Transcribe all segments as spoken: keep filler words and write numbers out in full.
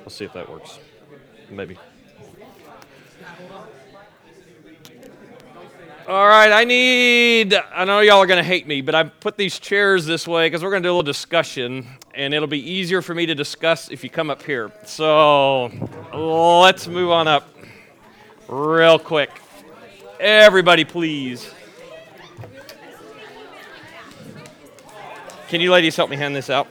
Let's see if that works. Maybe. All right, I need, I know y'all are going to hate me, but I put these chairs this way because we're going to do a little discussion, and it'll be easier for me to discuss if you come up here. So let's move on up real quick. Everybody, please. Can you ladies help me hand this out?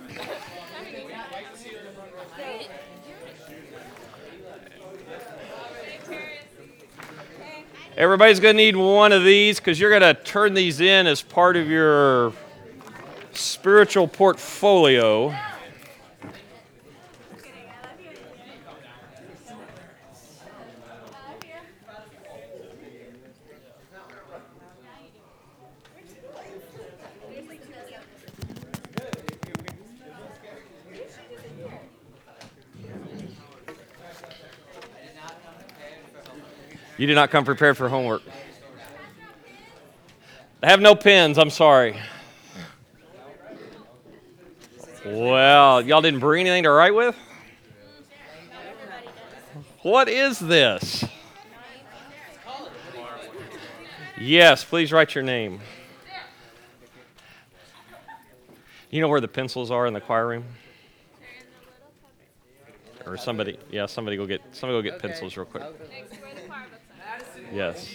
Everybody's going to need one of these because you're going to turn these in as part of your spiritual portfolio. You did not come prepared for homework. I have no pens, I'm sorry. Well, y'all didn't bring anything to write with? What is this? Yes, please write your name. You know where the pencils are in the choir room? Or somebody, yeah, somebody go get, somebody go get pencils real quick. Yes.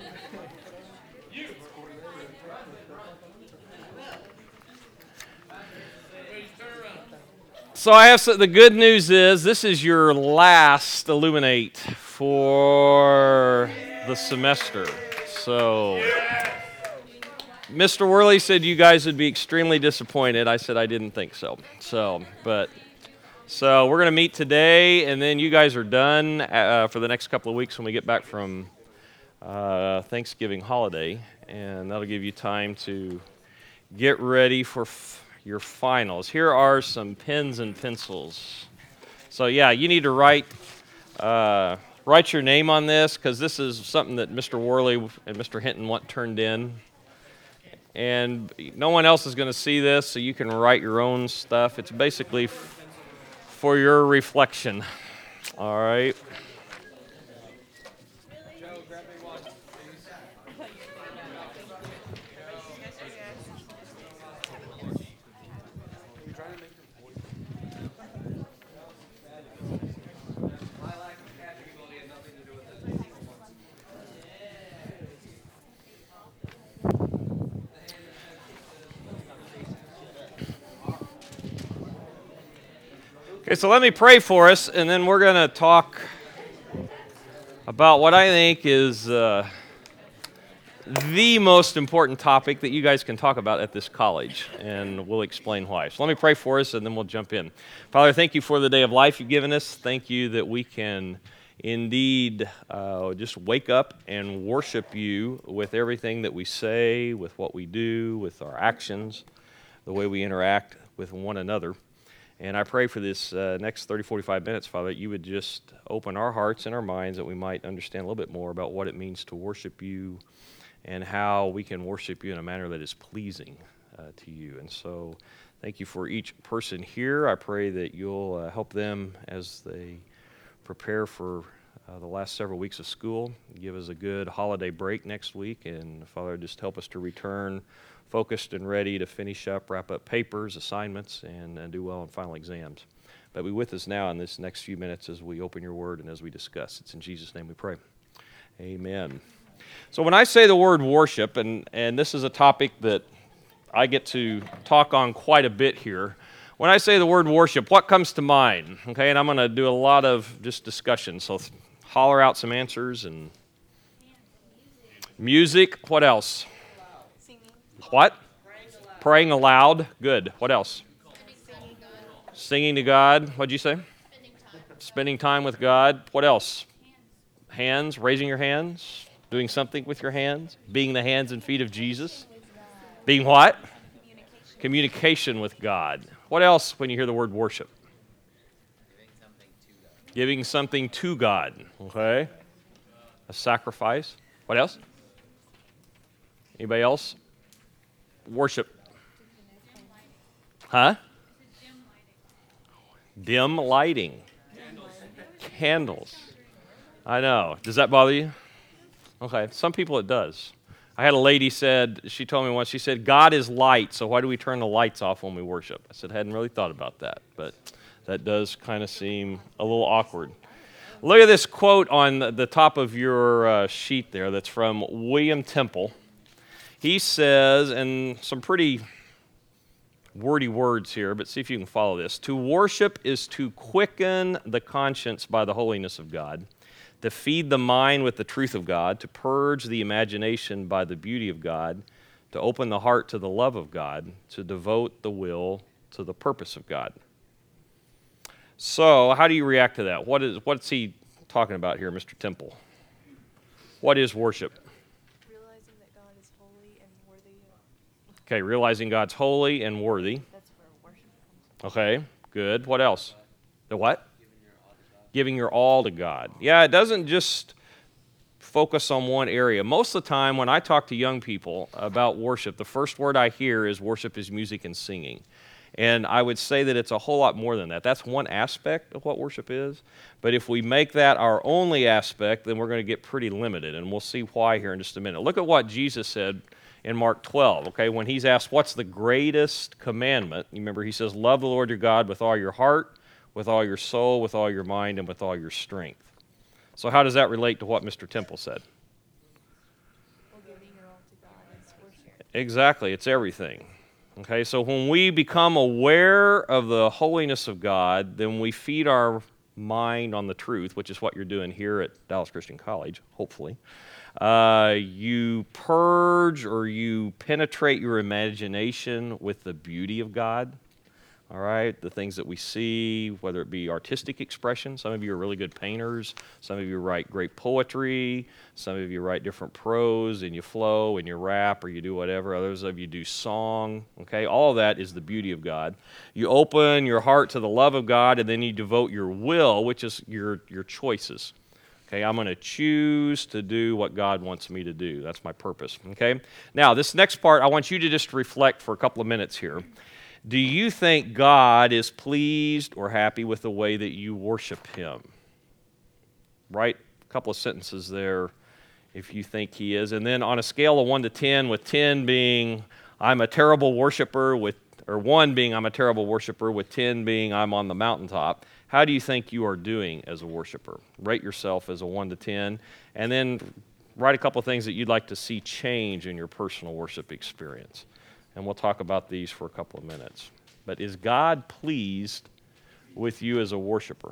So I have so, the good news is this is your last Illuminate for the semester. So Mister Worley said you guys would be extremely disappointed. I said I didn't think so. So, but so we're going to meet today, and then you guys are done uh, for the next couple of weeks when we get back from uh, Thanksgiving holiday, and that'll give you time to get ready for f- your finals. Here are some pens and pencils. So yeah, you need to write uh, write your name on this because this is something that Mister Worley and Mister Hinton want turned in. And no one else is going to see this, so you can write your own stuff. It's basically f- for your reflection. All right. Okay, so let me pray for us, and then we're going to talk about what I think is uh, the most important topic that you guys can talk about at this college, and we'll explain why. So let me pray for us, and then we'll jump in. Father, thank you for the day of life you've given us. Thank you that we can indeed uh, just wake up and worship you with everything that we say, with what we do, with our actions, the way we interact with one another. And I pray for this uh, next thirty, forty-five minutes, Father, that you would just open our hearts and our minds that we might understand a little bit more about what it means to worship you and how we can worship you in a manner that is pleasing uh, to you. And so thank you for each person here. I pray that you'll uh, help them as they prepare for uh, the last several weeks of school. Give us a good holiday break next week. And Father, just help us to return focused and ready to finish up, wrap up papers, assignments, and, and do well on final exams. But be with us now in this next few minutes as we open your word and as we discuss. It's in Jesus' name we pray. Amen. So when I say the word worship, and, and this is a topic that I get to talk on quite a bit here, when I say the word worship, what comes to mind? Okay, and I'm going to do a lot of just discussion, so holler out some answers. And music, what else? What? Praying aloud. Good. What else? Singing to God. What'd you say? Spending time with God. What else? Hands. Raising your hands. Doing something with your hands. Being the hands and feet of Jesus. Being what? Communication with God. What else when you hear the word worship? Giving something to God. Okay. A sacrifice. What else? Anybody else? Worship. Huh? Dim lighting. Candles. I know. Does that bother you? Okay. Some people it does. I had a lady said, she told me once, she said, God is light, so why do we turn the lights off when we worship? I said, I hadn't really thought about that, but that does kind of seem a little awkward. Look at this quote on the top of your uh, sheet there that's from William Temple. He says, and some pretty wordy words here, but see if you can follow this. To worship is to quicken the conscience by the holiness of God, to feed the mind with the truth of God, to purge the imagination by the beauty of God, to open the heart to the love of God, to devote the will to the purpose of God. So, how do you react to that? What is what's he talking about here, Mister Temple? What is worship? Realizing that God is holy and worthy. Okay, realizing God's holy and worthy. That's where worship comes from. Okay, good. What else? The what? Giving your all to God. Yeah, it doesn't just focus on one area. Most of the time when I talk to young people about worship, the first word I hear is worship is music and singing. And I would say that it's a whole lot more than that. That's one aspect of what worship is. But if we make that our only aspect, then we're going to get pretty limited. And we'll see why here in just a minute. Look at what Jesus said in Mark twelve, okay? When he's asked, what's the greatest commandment? You remember he says, love the Lord your God with all your heart, with all your soul, with all your mind, and with all your strength. So how does that relate to what Mister Temple said? Well, giving your all to God is worship. Exactly. It's everything. Okay, so when we become aware of the holiness of God, then we feed our mind on the truth, which is what you're doing here at Dallas Christian College, hopefully. Uh, you purge or you penetrate your imagination with the beauty of God. All right, the things that we see, whether it be artistic expression. Some of you are really good painters. Some of you write great poetry. Some of you write different prose and you flow and you rap or you do whatever. Others of you do song. Okay, all of that is the beauty of God. You open your heart to the love of God, and then you devote your will, which is your, your choices. Okay, I'm going to choose to do what God wants me to do. That's my purpose. Okay, now this next part, I want you to just reflect for a couple of minutes here. Do you think God is pleased or happy with the way that you worship Him? Write a couple of sentences there if you think He is. And then on a scale of one to ten, with ten being I'm a terrible worshiper, with or one being I'm a terrible worshiper, with ten being I'm on the mountaintop, how do you think you are doing as a worshiper? Rate yourself as a one to ten, and then write a couple of things that you'd like to see change in your personal worship experience. And we'll talk about these for a couple of minutes. But is God pleased with you as a worshiper?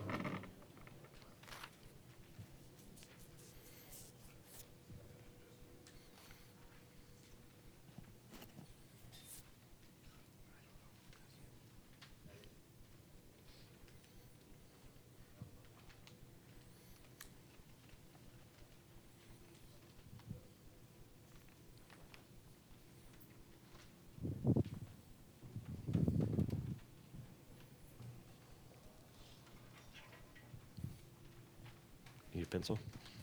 Need a pencil?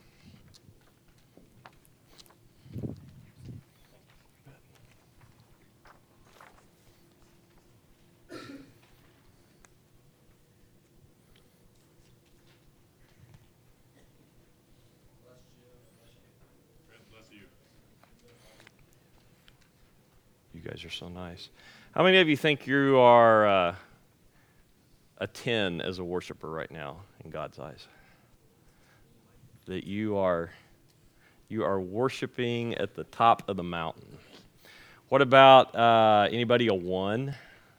You guys are so nice. How many of you think you are uh, a ten as a worshiper right now in God's eyes? That you are you are worshiping at the top of the mountain. What about uh, anybody a one?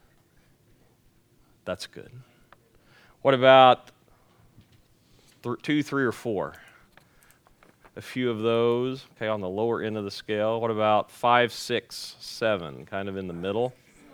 That's good. What about th- two, three, or four? A few of those, okay, on the lower end of the scale. What about five, six, seven, kind of in the middle?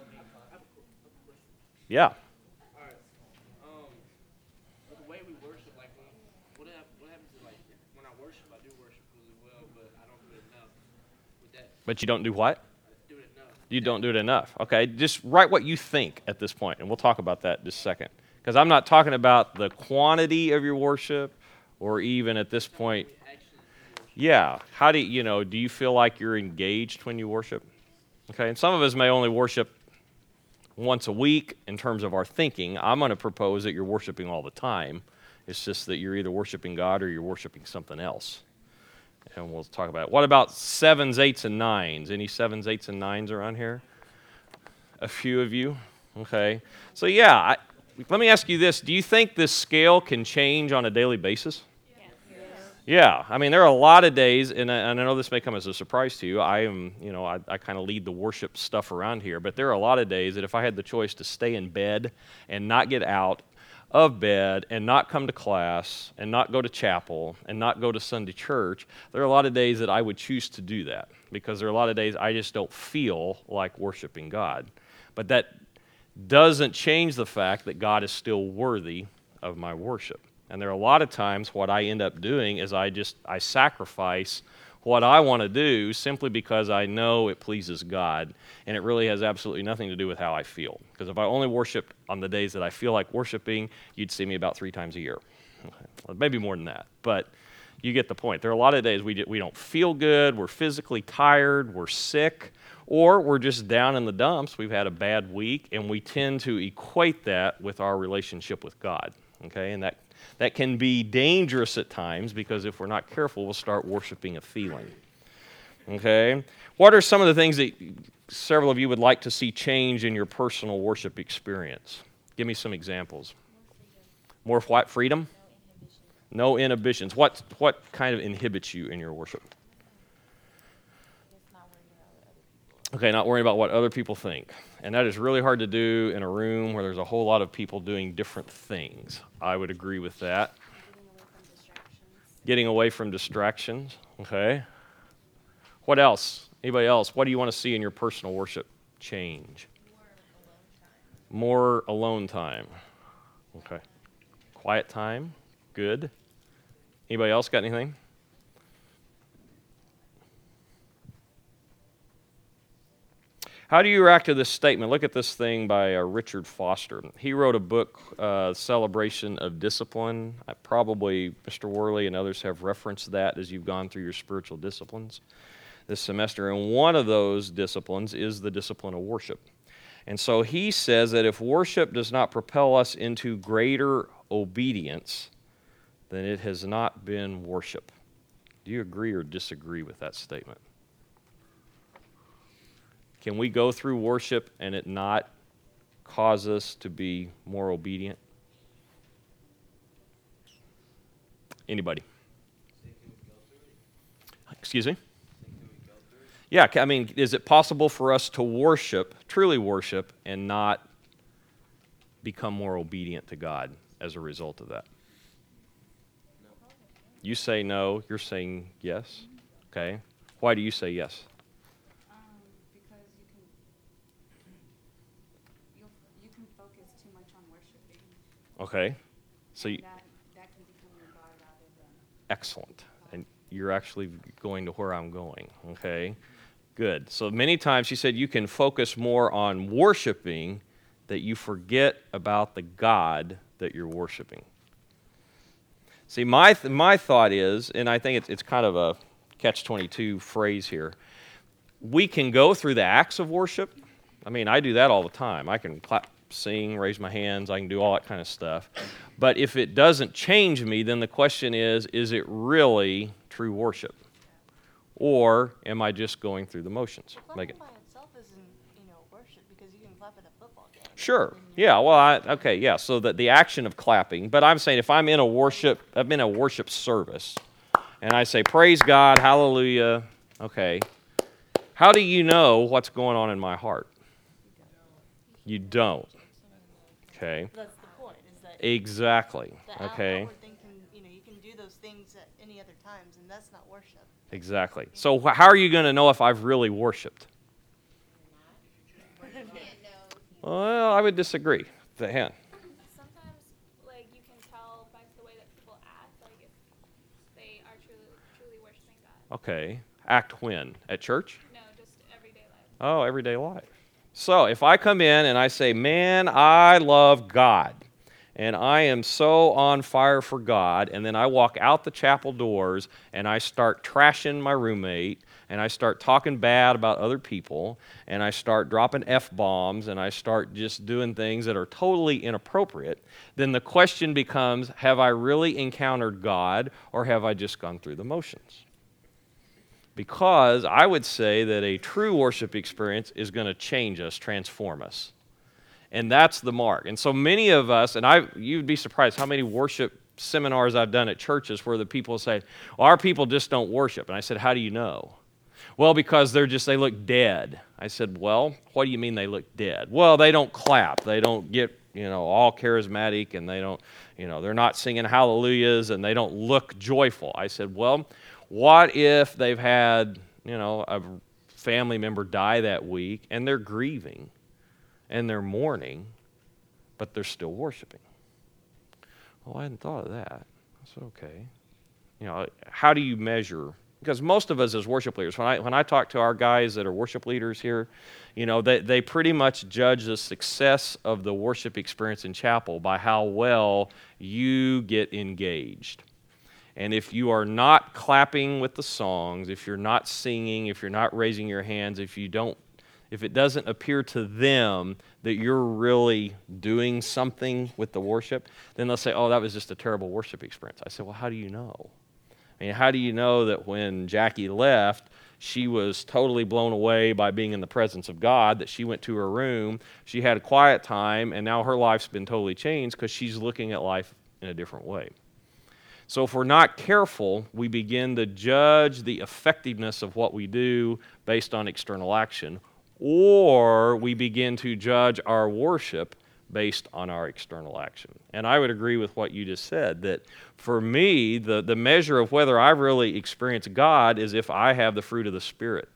Yeah. All right. Um, the way we worship, like, when, what, hap- what happens is, like, when I worship, I do worship really well, but I don't do it enough. With that, But you don't do what? I do it enough. You don't do it enough. Okay, just write what you think at this point, and we'll talk about that in just a second. Because I'm not talking about the quantity of your worship, or even at this point, yeah, how do you, you know, do you feel like you're engaged when you worship? Okay, and some of us may only worship once a week in terms of our thinking. I'm going to propose that you're worshiping all the time It's just that you're either worshiping God or you're worshiping something else. And we'll talk about it. What about sevens, eights, and nines? Any sevens, eights, and nines around here? A few of you? Okay. So yeah, I, let me ask you this. Do you think this scale can change on a daily basis? Yeah, I mean, there are a lot of days, and I, and I know this may come as a surprise to you. I am, you know, I, I kind of lead the worship stuff around here, but there are a lot of days that if I had the choice to stay in bed and not get out of bed and not come to class and not go to chapel and not go to Sunday church, there are a lot of days that I would choose to do that because there are a lot of days I just don't feel like worshiping God. But that doesn't change the fact that God is still worthy of my worship. And there are a lot of times what I end up doing is I just, I sacrifice what I want to do simply because I know it pleases God, and it really has absolutely nothing to do with how I feel. Because if I only worshiped on the days that I feel like worshiping, you'd see me about three times a year. Well, maybe more than that, but you get the point. There are a lot of days we, we don't feel good, we're physically tired, we're sick, or we're just down in the dumps, we've had a bad week, and we tend to equate that with our relationship with God. Okay, and that That can be dangerous at times because if we're not careful, we'll start worshiping a feeling. Okay? What are some of the things that several of you would like to see change in your personal worship experience? Give me some examples. More what? Freedom? No inhibitions. What, what kind of inhibits you in your worship? Okay, not worrying about what other people think. And that is really hard to do in a room where there's a whole lot of people doing different things. I would agree with that. Getting away from distractions. Okay. What else? Anybody else? What do you want to see in your personal worship change? More alone time. Okay. Quiet time. Good. Anybody else got anything? How do you react to this statement? Look at this thing by uh, Richard Foster. He wrote a book, uh, Celebration of Discipline. I, probably Mister Worley and others have referenced that as you've gone through your spiritual disciplines this semester. And one of those disciplines is the discipline of worship. And so he says that if worship does not propel us into greater obedience, then it has not been worship. Do you agree or disagree with that statement? Can we go through worship and it not cause us to be more obedient? Anybody? Excuse me? Yeah, I mean, is it possible for us to worship, truly worship, and not become more obedient to God as a result of that? You say no, you're saying yes. Okay. Why do you say yes? Okay, so you, that, that can become your God rather than excellent, and you're actually going to where I'm going. Okay, good. So many times she said you can focus more on worshiping that you forget about the God that you're worshiping. See, my th- my thought is, and I think it's it's kind of a catch twenty-two phrase here. We can go through the acts of worship. I mean, I do that all the time. I can clap, sing, raise my hands, I can do all that kind of stuff. But if it doesn't change me, then the question is, is it really true worship? Or am I just going through the motions? Clapping Make it. by itself isn't, you know, worship because you can clap at a football game. Sure. Yeah, well, I, okay, yeah, so that the action of clapping, but I'm saying if I'm in a worship, I'm in a worship service, and I say, praise God, hallelujah, okay, how do you know what's going on in my heart? You don't. Okay. That's the point. Is that Exactly. the Okay. outward thing can, you know, you can do those things at any other times, and that's not worship. Exactly. So wh- how are you going to know if I've really worshiped? Well, I would disagree. The hand. sometimes like you can tell by the way that people act, like if they are truly truly worshiping God. Okay. Act when? At church? No, just everyday life. Oh, everyday life. So if I come in and I say, man, I love God, and I am so on fire for God, and then I walk out the chapel doors and I start trashing my roommate, and I start talking bad about other people, and I start dropping F-bombs, and I start just doing things that are totally inappropriate, then the question becomes, have I really encountered God, or have I just gone through the motions? Because I would say that a true worship experience is going to change us, transform us. And that's the mark. And so many of us, and I, you'd be surprised how many worship seminars I've done at churches where the people say, well, our people just don't worship. And I said, how do you know? Well, because they're just, they look dead. I said, well, what do you mean they look dead? Well, they don't clap. They don't get, you know, all charismatic, and they don't, you know, they're not singing hallelujahs, and they don't look joyful. I said, well, what if they've had, you know, a family member die that week, and they're grieving, and they're mourning, but they're still worshiping? Well, I hadn't thought of that. I said, okay. You know, how do you measure? Because most of us as worship leaders, when I when I talk to our guys that are worship leaders here, you know, they, they pretty much judge the success of the worship experience in chapel by how well you get engaged. And if you are not clapping with the songs, if you're not singing, if you're not raising your hands, if you don't If it doesn't appear to them that you're really doing something with the worship, then they'll say, oh, that was just a terrible worship experience. I said, well, how do you know? I mean, how do you know that when Jackie left, she was totally blown away by being in the presence of God, that she went to her room, she had a quiet time, and now her life's been totally changed because she's looking at life in a different way? So if we're not careful, we begin to judge the effectiveness of what we do based on external action, or we begin to judge our worship based on our external action. And I would agree with what you just said, that for me, the, the measure of whether I really experience God is if I have the fruit of the Spirit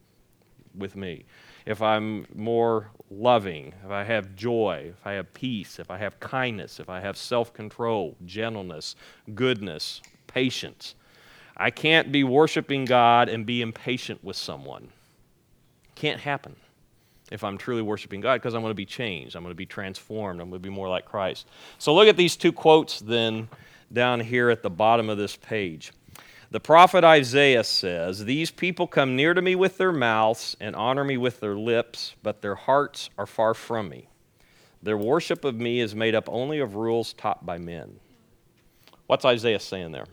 with me. If I'm more loving, if I have joy, if I have peace, if I have kindness, if I have self-control, gentleness, goodness, patience. I can't be worshiping God and be impatient with someone. Can't happen if I'm truly worshiping God, because I'm going to be changed. I'm going to be transformed. I'm going to be more like Christ. So look at these two quotes then down here at the bottom of this page. The prophet Isaiah says, "These people come near to me with their mouths and honor me with their lips, but their hearts are far from me. Their worship of me is made up only of rules taught by men." What's Isaiah saying there?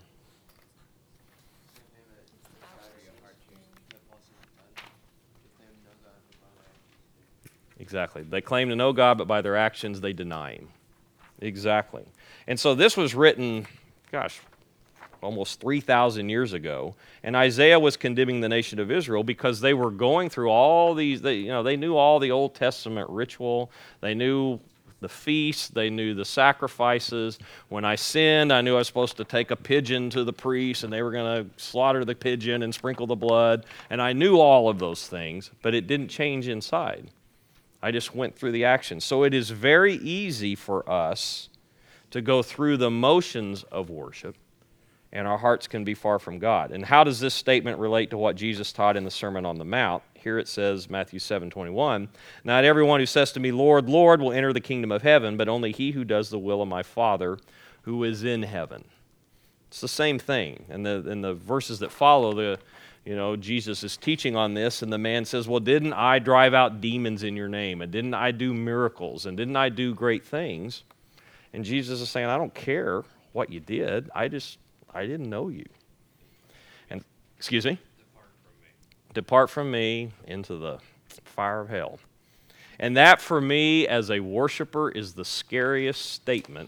Exactly. They claim to know God, but by their actions they deny Him. Exactly. And so this was written, gosh, almost three thousand years ago, and Isaiah was condemning the nation of Israel because they were going through all these, they, you know, they knew all the Old Testament ritual, they knew the feasts, they knew the sacrifices. When I sinned, I knew I was supposed to take a pigeon to the priest, and they were going to slaughter the pigeon and sprinkle the blood, and I knew all of those things, but it didn't change inside. I just went through the actions. So it is very easy for us to go through the motions of worship, and our hearts can be far from God. And how does this statement relate to what Jesus taught in the Sermon on the Mount? Here it says, Matthew seven twenty-one, "Not everyone who says to me, 'Lord, Lord,' will enter the kingdom of heaven, but only he who does the will of my Father who is in heaven." It's the same thing. And the, in the verses that follow, the You know, Jesus is teaching on this, and the man says, well, didn't I drive out demons in your name? And didn't I do miracles? And didn't I do great things? And Jesus is saying, I don't care what you did. I just, I didn't know you. And, excuse me? Depart from me. Depart from me into the fire of hell. And that, for me, as a worshiper, is the scariest statement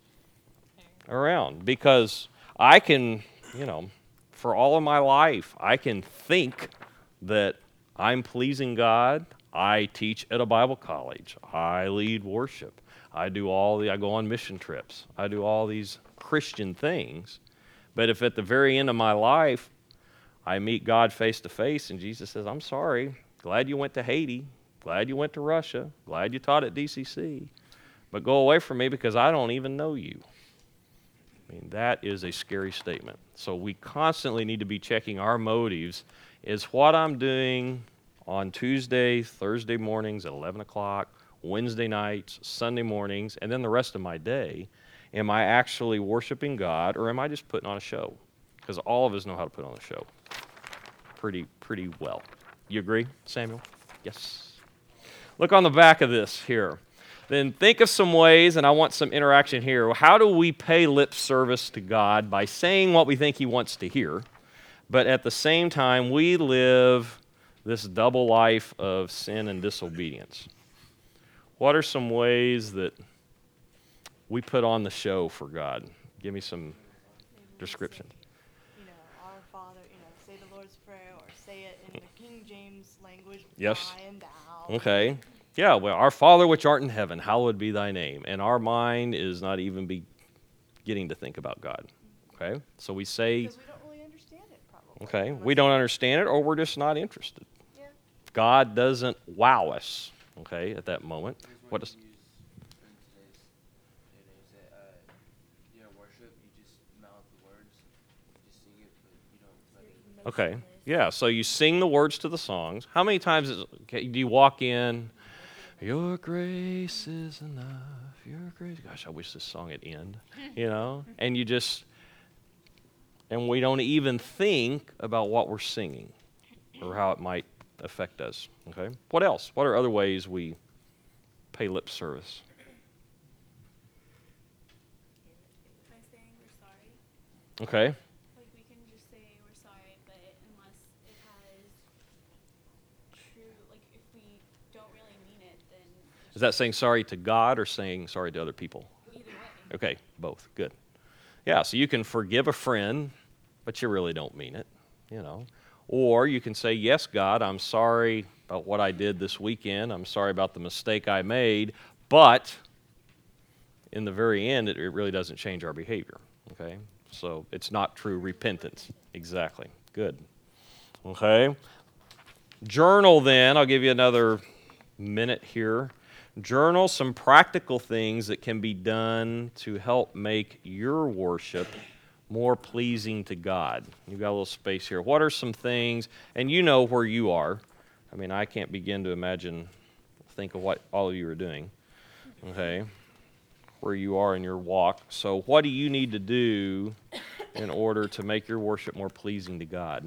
around. Because I can, you know, for all of my life, I can think that I'm pleasing God. I teach at a Bible college. I lead worship. I do all the, I go on mission trips. I do all these Christian things. But if at the very end of my life, I meet God face to face and Jesus says, I'm sorry, glad you went to Haiti, glad you went to Russia, glad you taught at D C C, but go away from me because I don't even know you. I mean, that is a scary statement. So we constantly need to be checking our motives. Is what I'm doing on Tuesday, Thursday mornings at eleven o'clock, Wednesday nights, Sunday mornings, and then the rest of my day, am I actually worshiping God, or am I just putting on a show? Because all of us know how to put on a show. pretty pretty well. You agree, Samuel? Yes. Look on the back of this here. Then think of some ways, and I want some interaction here. How do we pay lip service to God by saying what we think he wants to hear, but at the same time we live this double life of sin and disobedience? What are some ways that we put on the show for God? Give me some descriptions. You know, our Father, you know, say the Lord's Prayer or say it in the King James language. Yes. By and thou. Okay. Yeah, well, our Father which art in heaven, hallowed be thy name. And our mind is not even beginning to think about God. Okay? So we say, Because we don't really understand it, probably. okay, we don't understand it or we're just not interested. Yeah. God doesn't wow us, okay, at that moment. What does... In today's day and age that, uh, you know, worship, you just mouth the words, you just sing it, but you don't let it. Okay. Yeah, so you sing the words to the songs. How many times is, okay, do you walk in, your grace is enough, your grace, gosh, I wish this song would end, you know? And you just, and we don't even think about what we're singing or how it might affect us, okay? What else? What are other ways we pay lip service? By saying we're sorry. Okay. Like we can just say we're sorry, but unless it has true, like if we don't really mean it, then Is that saying sorry to God or saying sorry to other people? either way. Okay, both. Good. Yeah, so you can forgive a friend, but you really don't mean it, you know. Or you can say, yes, God, I'm sorry about what I did this weekend. I'm sorry about the mistake I made, but in the very end, it, it really doesn't change our behavior, okay? So it's not true repentance. Exactly. Good. Okay. Journal then. I'll give you another minute here. Journal some practical things that can be done to help make your worship more pleasing to God. You've got a little space here. What are some things, and you know where you are. I mean, I can't begin to imagine, think of what all of you are doing, okay, where you are in your walk. So what do you need to do in order to make your worship more pleasing to God?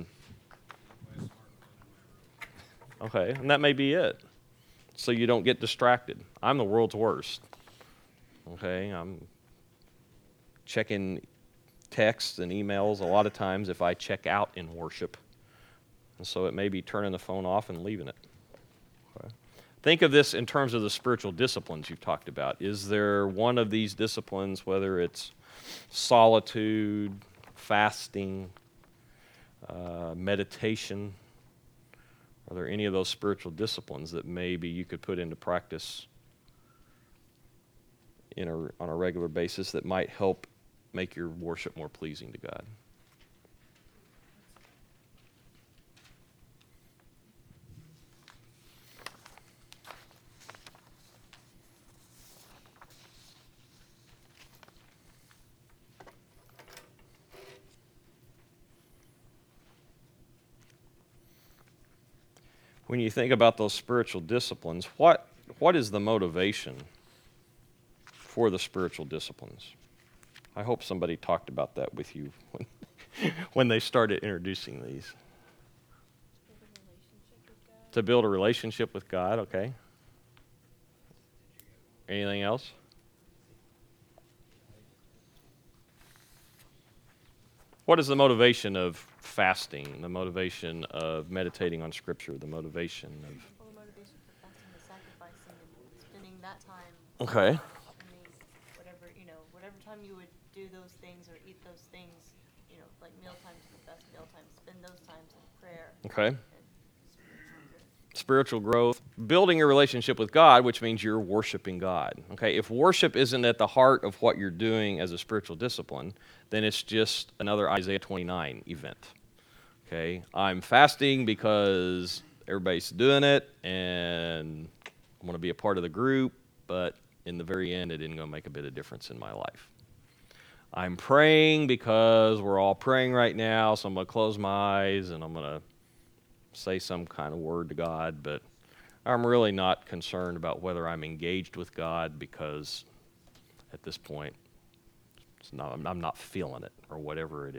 Okay, and that may be it. So you don't get distracted. I'm the world's worst. Okay, I'm checking texts and emails a lot of times if I check out in worship. And so it may be turning the phone off and leaving it. Okay. Think of this in terms of the spiritual disciplines you've talked about. Is there one of these disciplines, whether it's solitude, fasting, uh, meditation, are there any of those spiritual disciplines that maybe you could put into practice in a, on a regular basis that might help make your worship more pleasing to God? When you think about those spiritual disciplines, what what is the motivation for the spiritual disciplines? I hope somebody talked about that with you when, when they started introducing these. To build a relationship with God, okay. Anything else? What is the motivation of fasting, the motivation of meditating on Scripture, the motivation of... Well, the motivation for fasting is sacrificing and spending that time. Okay. I mean, whatever, you know, whatever time you would do those things or eat those things, you know, like meal times are the best meal times. Spend those times in prayer. Okay. And spiritual growth. Spiritual growth, building your relationship with God, which means you're worshiping God. Okay, if worship isn't at the heart of what you're doing as a spiritual discipline, then it's just another Isaiah twenty-nine event. Okay, I'm fasting because everybody's doing it, and I want to be a part of the group, but in the very end, it isn't going to make a bit of difference in my life. I'm praying because we're all praying right now, so I'm going to close my eyes and I'm going to say some kind of word to God, but I'm really not concerned about whether I'm engaged with God because at this point, it's not, I'm not feeling it or whatever it is.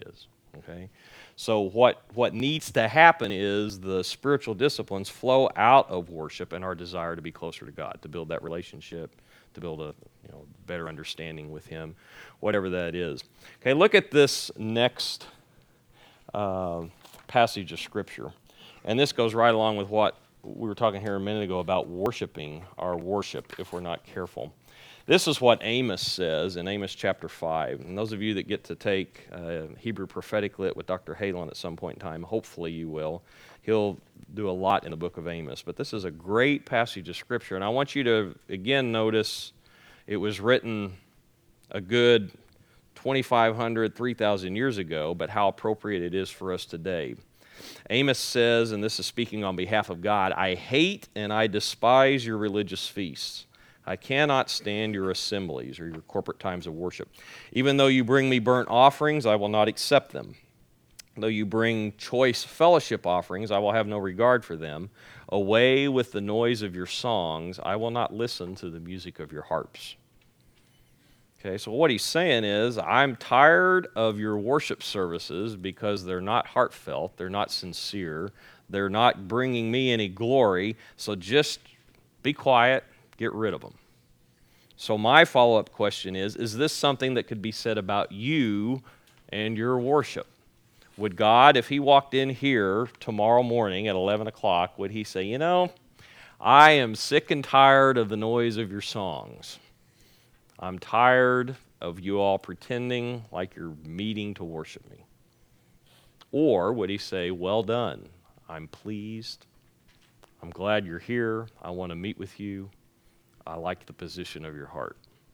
Okay? So what, what needs to happen is the spiritual disciplines flow out of worship and our desire to be closer to God, to build that relationship, to build a you know better understanding with Him, whatever that is. Okay, look at this next uh, passage of Scripture. And this goes right along with what we were talking here a minute ago about worshiping our worship if we're not careful. This is what Amos says in Amos chapter five. And those of you that get to take uh, Hebrew Prophetic Lit with Doctor Halen at some point in time, hopefully you will. He'll do a lot in the book of Amos. But this is a great passage of Scripture. And I want you to, again, notice it was written a good twenty-five hundred, three thousand years ago, but how appropriate it is for us today. Amos says, and this is speaking on behalf of God, I hate and I despise your religious feasts. I cannot stand your assemblies or your corporate times of worship. Even though you bring me burnt offerings, I will not accept them. Though you bring choice fellowship offerings, I will have no regard for them. Away with the noise of your songs, I will not listen to the music of your harps. Okay, so what he's saying is, I'm tired of your worship services because they're not heartfelt, they're not sincere, they're not bringing me any glory, so just be quiet, get rid of them. So my follow-up question is, is this something that could be said about you and your worship? Would God, if He walked in here tomorrow morning at eleven o'clock, would He say, you know, I am sick and tired of the noise of your songs. I'm tired of you all pretending like you're meeting to worship me. Or would He say, well done, I'm pleased, I'm glad you're here, I want to meet with you, I like the position of your heart.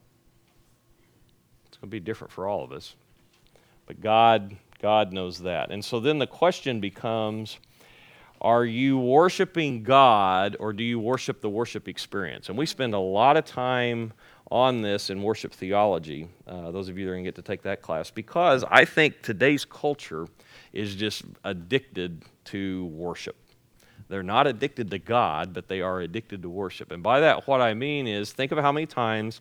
It's going to be different for all of us. But God, God knows that. And so then the question becomes, are you worshiping God or do you worship the worship experience? And we spend a lot of time on this in worship theology, uh, those of you that are going to get to take that class, because I think today's culture is just addicted to worship. They're not addicted to God, but they are addicted to worship. And by that, what I mean is, think of how many times,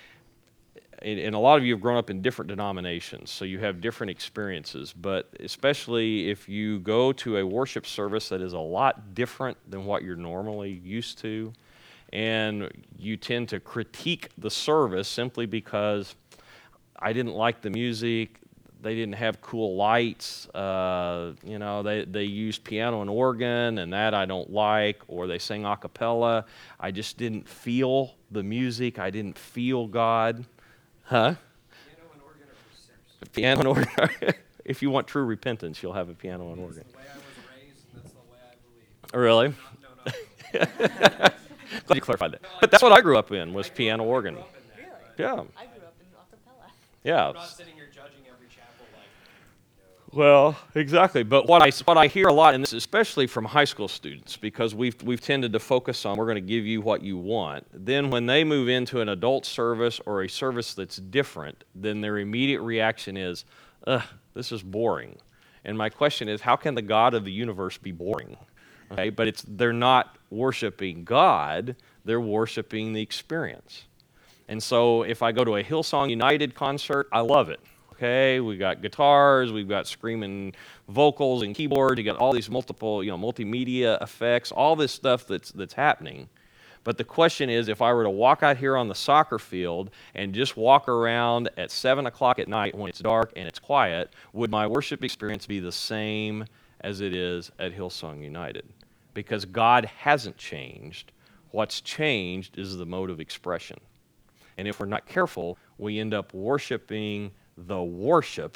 and a lot of you have grown up in different denominations, so you have different experiences, but especially if you go to a worship service that is a lot different than what you're normally used to, and you tend to critique the service simply because I didn't like the music, they didn't have cool lights, uh, you know, they, they used piano and organ, and that I don't like, or they sang a cappella. I just didn't feel the music, I didn't feel God. Huh? Piano and organ are for sinners. Piano and organ. If you want true repentance, you'll have a piano and organ. That's the way I was raised, and that's the way I believe. Really? No, no, no. Glad you clarified that. But that's what I grew up in, was piano organ. Grew up in that, Really? but Yeah, I grew up in acapella. yeah. I'm not sitting here judging every chapel like, Well, exactly. But what I what I hear a lot, and this is especially from high school students, because we've we've tended to focus on we're going to give you what you want. Then when they move into an adult service or a service that's different, then their immediate reaction is, "Ugh, this is boring." And my question is, how can the God of the universe be boring? Okay, but it's they're not worshiping God; they're worshiping the experience. And so, if I go to a Hillsong United concert, I love it. Okay, we got guitars, we've got screaming vocals and keyboards, you got all these multiple, you know, multimedia effects, all this stuff that's that's happening. But the question is, if I were to walk out here on the soccer field and just walk around at seven o'clock at night when it's dark and it's quiet, would my worship experience be the same as it is at Hillsong United? Because God hasn't changed. What's changed is the mode of expression. And if we're not careful, we end up worshiping the worship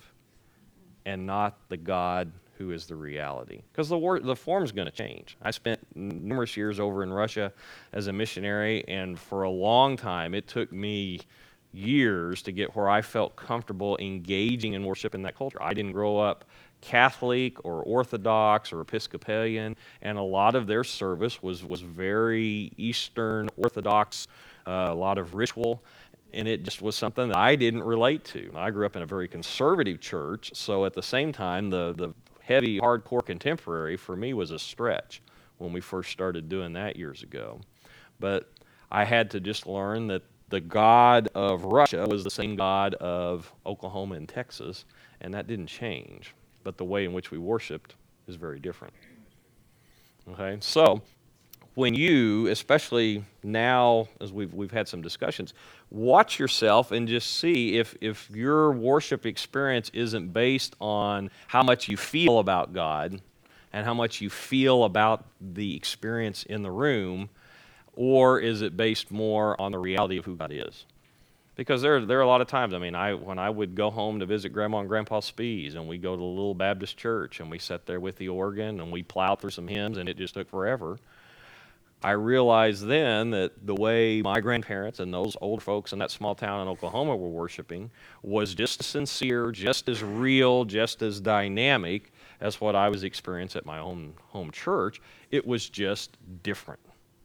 and not the God who is the reality. Because the wor- the form's going to change. I spent numerous years over in Russia as a missionary, and for a long time it took me years to get where I felt comfortable engaging in worship in that culture. I didn't grow up Catholic or Orthodox or Episcopalian, and a lot of their service was, was very Eastern Orthodox, uh, a lot of ritual. And it just was something that I didn't relate to. I grew up in a very conservative church, so at the same time, the, the heavy, hardcore contemporary for me was a stretch when we first started doing that years ago. But I had to just learn that the God of Russia was the same God of Oklahoma and Texas, and that didn't change. but the way in which we worshiped is very different. Okay, so when you, especially now as we've we've had some discussions, watch yourself and just see if if your worship experience isn't based on how much you feel about God and how much you feel about the experience in the room, or is it based more on the reality of who God is? Because there, there are a lot of times, I mean, I when I would go home to visit Grandma and Grandpa Spees, and we go to the little Baptist church, and we sat there with the organ, and we plowed through some hymns, and it just took forever. I realized then that the way my grandparents and those old folks in that small town in Oklahoma were worshiping was just as sincere, just as real, just as dynamic as what I was experiencing at my own home church. It was just different.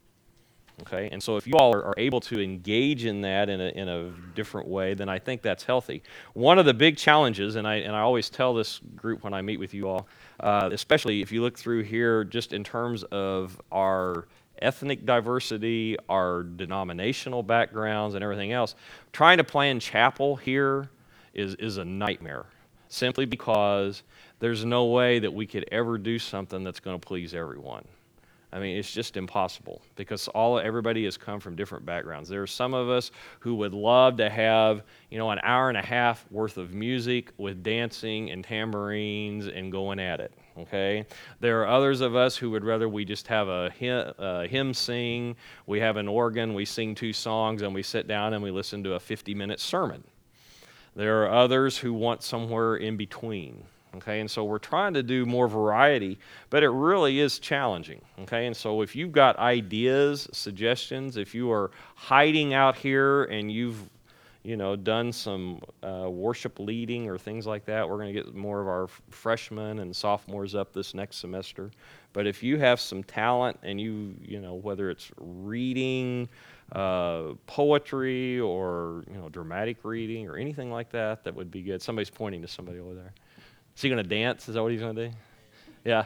Okay, and so if you all are, are able to engage in that in a, in a different way, then I think that's healthy. One of the big challenges, and I and I always tell this group when I meet with you all, uh, especially if you look through here just in terms of our ethnic diversity, our denominational backgrounds, and everything else, trying to plan chapel here is, is a nightmare, simply because there's no way that we could ever do something that's going to please everyone. I mean, it's just impossible because all everybody has come from different backgrounds. There are some of us who would love to have, you know, an hour and a half worth of music with dancing and tambourines and going at it, okay? There are others of us who would rather we just have a hymn, a hymn sing, we have an organ, we sing two songs, and we sit down and we listen to a fifty-minute sermon. There are others who want somewhere in between. Okay, and so we're trying to do more variety, but it really is challenging. Okay, and so if you've got ideas, suggestions, if you are hiding out here and you've, you know, done some uh, worship leading or things like that, we're going to get more of our freshmen and sophomores up this next semester. But if you have some talent and you, you know, whether it's reading, uh, poetry, or you know, dramatic reading or anything like that, that would be good. Somebody's pointing to somebody over there. Is he going to dance? Is that what he's going to do? Yeah.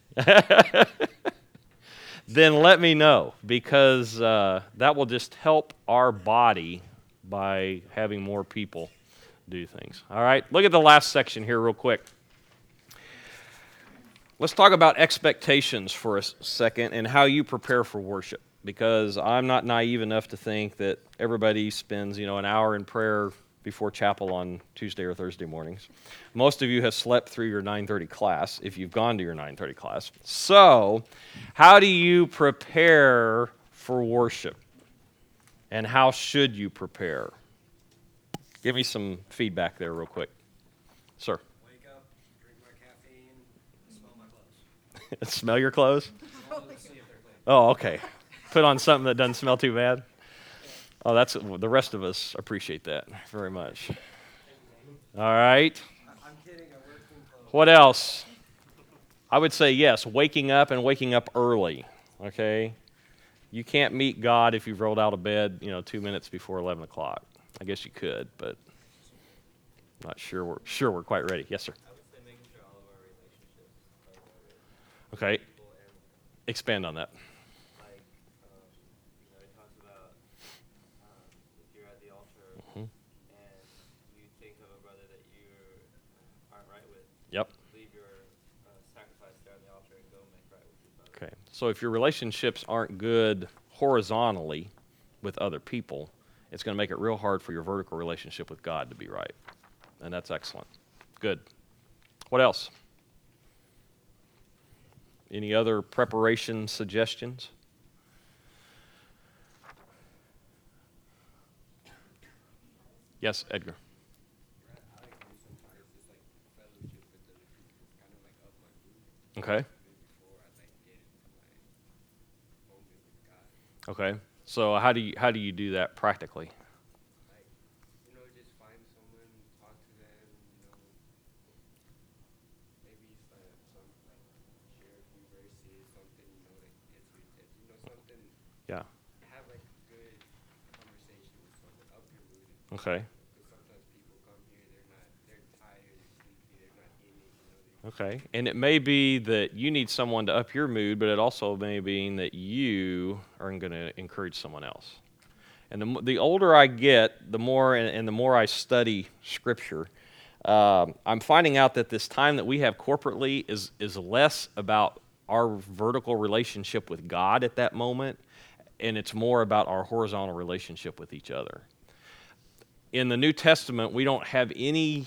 Then let me know, because uh, that will just help our body by having more people do things. All right, look at the last section here real quick. Let's talk about expectations for a second and how you prepare for worship, because I'm not naive enough to think that everybody spends, you know, an hour in prayer before chapel on Tuesday or Thursday mornings. Most of you have slept through your nine thirty class, if you've gone to your nine thirty class. So, how do you prepare for worship? And how should you prepare? Give me some feedback there real quick. Sir? Wake up, drink my caffeine, smell my clothes. Smell your clothes? See if they're clean. Oh, okay. Put on something that doesn't smell too bad? Oh, that's the rest of us appreciate that very much. All right. I'm kidding, I wear clean clothes. What else? I would say yes, waking up and waking up early, okay? You can't meet God if you've rolled out of bed, you know, two minutes before eleven o'clock. I guess you could, but not sure we're sure we're quite ready. Yes, sir. I would say making sure all of our relationships are good. Okay. People and Expand on that. like, um, you know, it talks about um, if you're at the altar Mhm. and you think of a brother that you aren't right with, Yep. leave your uh, sacrifice there on the altar and go make right with your brother. Okay. So if your relationships aren't good horizontally with other people, it's going to make it real hard for your vertical relationship with God to be right. And that's excellent. Good. What else? Any other preparation suggestions? Yes, Edgar. I like to do sometimes just like fellowship with other people, kind of like up my mood. Okay. Before I like get into my moment with God. Okay. So how do you how do you do that practically? Like, you know, just find someone, talk to them, you know, maybe uh, some like share a few verses, something, you know, that gets your attention, you know, something. Yeah. Have like a good conversation with someone, up your mood. Okay. Because sometimes people come here, they're not, they're tired, they're sleepy, they're not in it, you know. They're Okay. And it may be that you need someone to up your mood, but it also may be that you are going to encourage someone else. And the, m- the older I get, the more and, and the more I study Scripture, um, I'm finding out that this time that we have corporately is, is less about our vertical relationship with God at that moment, and it's more about our horizontal relationship with each other. In the New Testament, we don't have any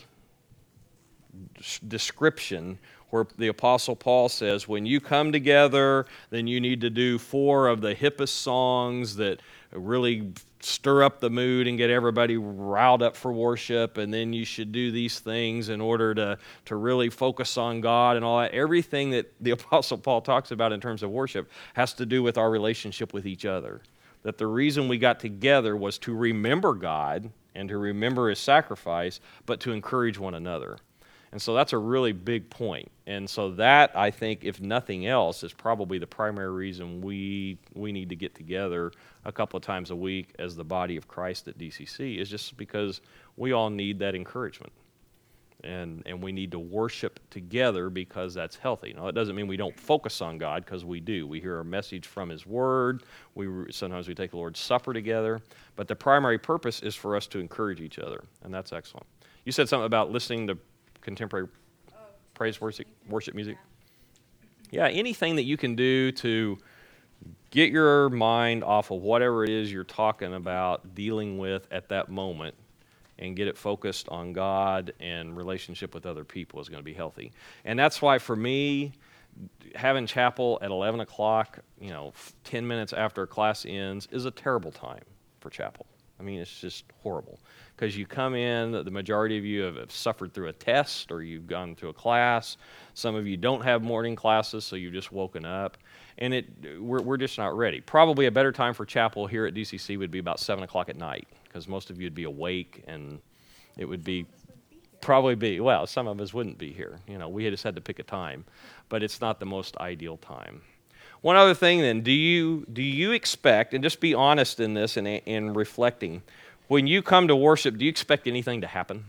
description where the Apostle Paul says, when you come together, then you need to do four of the hippest songs that really stir up the mood and get everybody riled up for worship, and then you should do these things in order to, to really focus on God and all that. Everything that the Apostle Paul talks about in terms of worship has to do with our relationship with each other. That the reason we got together was to remember God and to remember His sacrifice, but to encourage one another. And so that's a really big point. And so that, I think, if nothing else, is probably the primary reason we we need to get together a couple of times a week as the body of Christ at D C C, is just because we all need that encouragement. And and we need to worship together because that's healthy. Now, it doesn't mean we don't focus on God, because we do. We hear a message from His Word. We sometimes we take the Lord's Supper together. But the primary purpose is for us to encourage each other, and that's excellent. You said something about listening to contemporary oh, praise worship, worship music. Yeah, anything that you can do to get your mind off of whatever it is you're talking about, dealing with at that moment, and get it focused on God and relationship with other people is going to be healthy. And that's why, for me, having chapel at eleven o'clock, you know, ten minutes after class ends, is a terrible time for chapel. I mean, it's just horrible. Because you come in, the majority of you have, have suffered through a test, or you've gone through a class. Some of you don't have morning classes, so you've just woken up. And it we're, we're just not ready. Probably a better time for chapel here at D C C would be about seven o'clock at night, because most of you would be awake, and it would be probably be, well, some of us wouldn't be here. You know, we just had to pick a time. But it's not the most ideal time. One other thing then, do you do you expect, and just be honest in this and in reflecting, when you come to worship, do you expect anything to happen?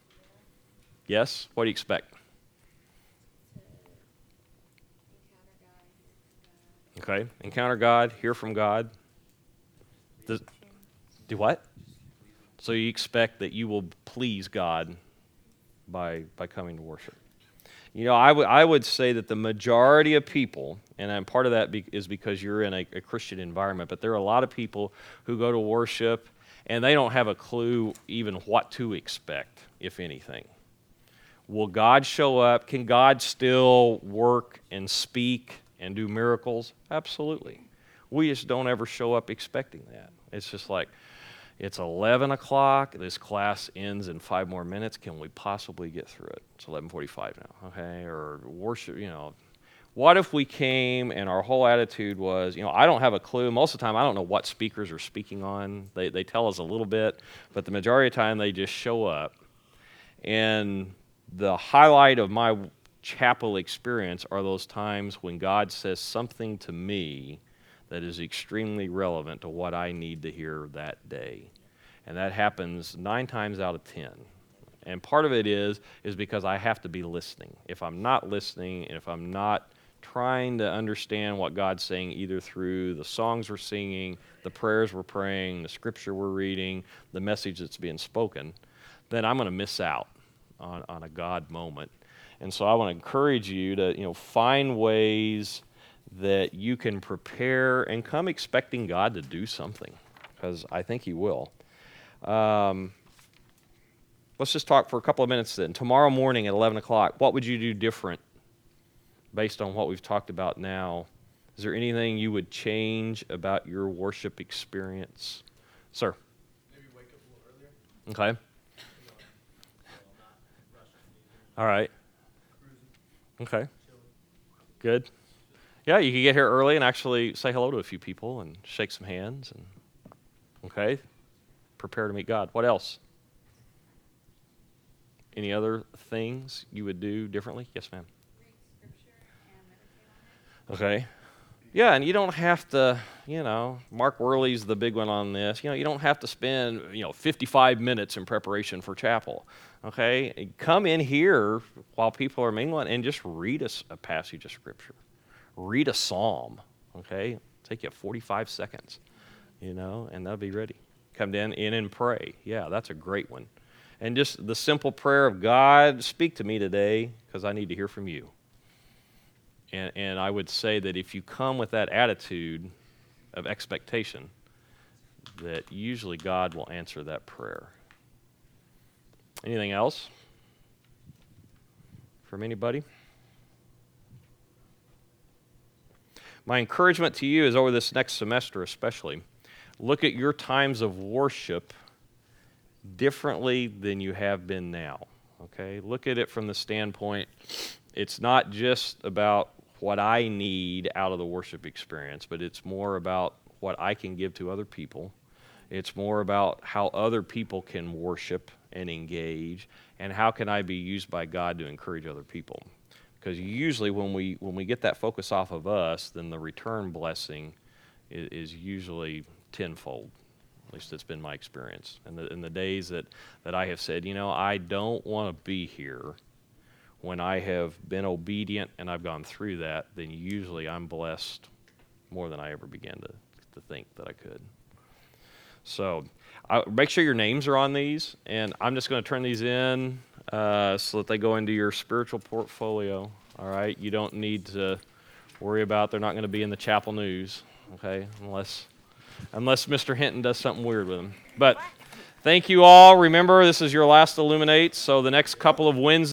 Yes? What do you expect? Okay, encounter God, hear from God. Does, do what? So you expect that you will please God by by coming to worship. You know, I would I would say that the majority of people, and I'm part of that be, is because you're in a, a Christian environment, but there are a lot of people who go to worship and they don't have a clue even what to expect, if anything. Will God show up? Can God still work and speak and do miracles? Absolutely. We just don't ever show up expecting that. It's just like, it's eleven o'clock, this class ends in five more minutes, can we possibly get through it? It's eleven forty-five now, okay? Or worship, you know. What if we came and our whole attitude was, you know, I don't have a clue. Most of the time, I don't know what speakers are speaking on. They they tell us a little bit, but the majority of the time, they just show up. And the highlight of my chapel experience are those times when God says something to me that is extremely relevant to what I need to hear that day. And that happens nine times out of ten. And part of it is, is because I have to be listening. If I'm not listening, and if I'm not trying to understand what God's saying, either through the songs we're singing, the prayers we're praying, the scripture we're reading, the message that's being spoken, then I'm going to miss out on, on a God moment. And so I want to encourage you to, you know, find ways that you can prepare and come expecting God to do something, because I think He will. Um, let's just talk for a couple of minutes then. Tomorrow morning at eleven o'clock, what would you do different based on what we've talked about now? Is there anything you would change about your worship experience? Sir? Maybe wake up a little earlier. Okay. All right. Okay. Good. Yeah, you can get here early and actually say hello to a few people and shake some hands. And okay, prepare to meet God. What else? Any other things you would do differently? Yes, ma'am. Read scripture and meditate on it. Okay. Yeah, and you don't have to, you know, Mark Worley's the big one on this. You know, you don't have to spend, you know, fifty-five minutes in preparation for chapel. Okay? Come in here while people are mingling and just read a, a passage of scripture. Read a psalm, okay? Take you forty-five seconds, you know, and they'll be ready. Come down in and pray. Yeah, that's a great one. And just the simple prayer of God, speak to me today because I need to hear from you. And, and I would say that if you come with that attitude of expectation, that usually God will answer that prayer. Anything else from anybody? My encouragement to you is over this next semester especially, look at your times of worship differently than you have been now. Okay? Look at it from the standpoint, it's not just about what I need out of the worship experience, but it's more about what I can give to other people. It's more about how other people can worship and engage, and how can I be used by God to encourage other people. Because usually when we when we get that focus off of us, then the return blessing is, is usually tenfold. At least it's been my experience. And in, in the days that, that I have said, you know, I don't want to be here, when I have been obedient and I've gone through that, then usually I'm blessed more than I ever began to, to think that I could. So I, make sure your names are on these, and I'm just going to turn these in uh, so that they go into your spiritual portfolio. All right, you don't need to worry about they're not going to be in the chapel news, okay, unless unless Mister Hinton does something weird with them. But thank you all. Remember, this is your last Illuminate, so the next couple of Wednesdays